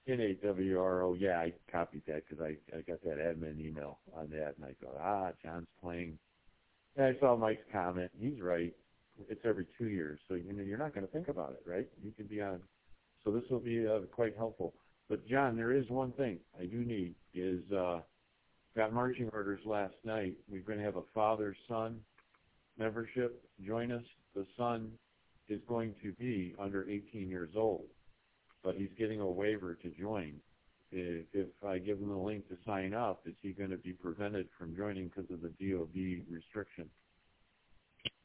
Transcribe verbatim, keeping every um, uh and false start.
N A W R O, yeah, I copied that because I, I got that admin email on that, and I go, ah, John's playing. And I saw Mike's comment. He's right. It's every two years, so you know you're not going to think about it, right? You can be on. So this will be uh, quite helpful. But John, there is one thing I do need is uh, got marching orders last night. We're going to have a father-son membership join us. The son is going to be under eighteen years old, but he's getting a waiver to join. If, if I give him the link to sign up, is he going to be prevented from joining because of the D O B restriction?